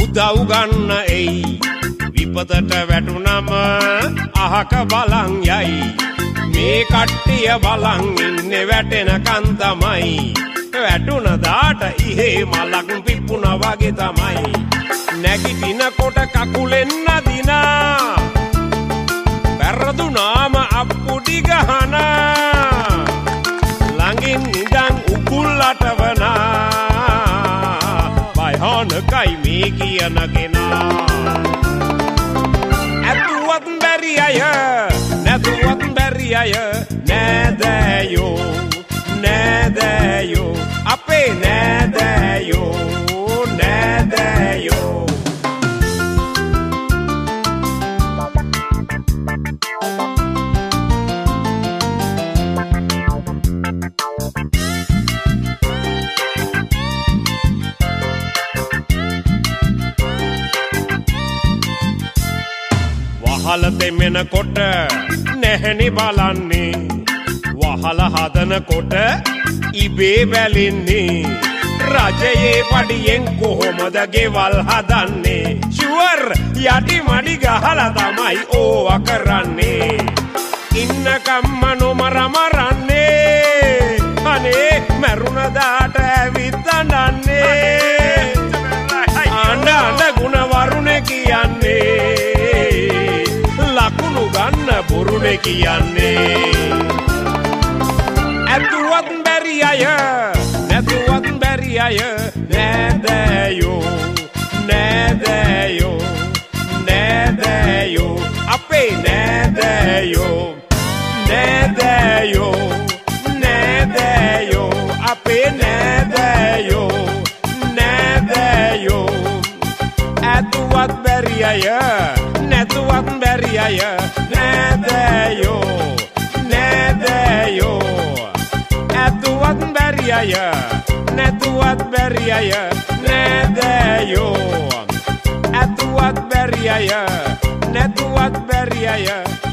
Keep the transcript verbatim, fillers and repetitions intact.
උදව් ගන්න එයි විපතට වැටුනම අහක බලන් යයි මේ කට්ටිය බලන් ඉන්නේ වැටෙනකන් තමයි වැටුන දාට ඉහේ මලක් පිප්පුණා වගේ තමයි නැගිටිනකොට කකුලෙන් නදිනා පෙරදුනාම අප්පුඩි ගහනා ළඟින් ඉඳන් උකුල් අටවනා භයානකයි මේ කියන කෙනා ඇතුවත් බැරි අය නැතුවත් බැරි අය නෑදෑයෝ නෑදෑයෝ අපේ නෑදෑයෝ නෑදෑයෝ වහල දෙමෙනකොට නැහෙනි බලන්නේ වහල හදනකොට ඉබේ බැලින්නේ රජයේ පඩියෙන් කොහොමද ගෙවල් හදන්නේ ෂුවර් යටි මඩි ගහලා තමයි ඕවා කරන්නේ ඉන්නකම්ම නොමර මරන්නේ අනේ මරුණ දාට ඇවිත් අඬන්නේ අඬ අඬ ගුණ වරුනේ කියන්නේ ලකුණු ගන්න බොරුනේ කියන්නේ ඇතුවත් බැරි අය නැතුවත් බැරි අය නෑදෑයෝ නෑදෑයෝ නෑදෑයෝ අපේ නෑදෑයෝ නෑදෑයෝ නෑදෑයෝ අපේ නෑදෑයෝ නෑදෑයෝ ඇතුවත් බැරි අය නැතුවත් බැරි අය නෑදෑයෝ නෑදෑයෝ ඇතුවත් බැරි අය නැතුවත් බැරි අය නෑදෑයෝ ඇතුවත් බැරි අය නැතුවත් බැරි අය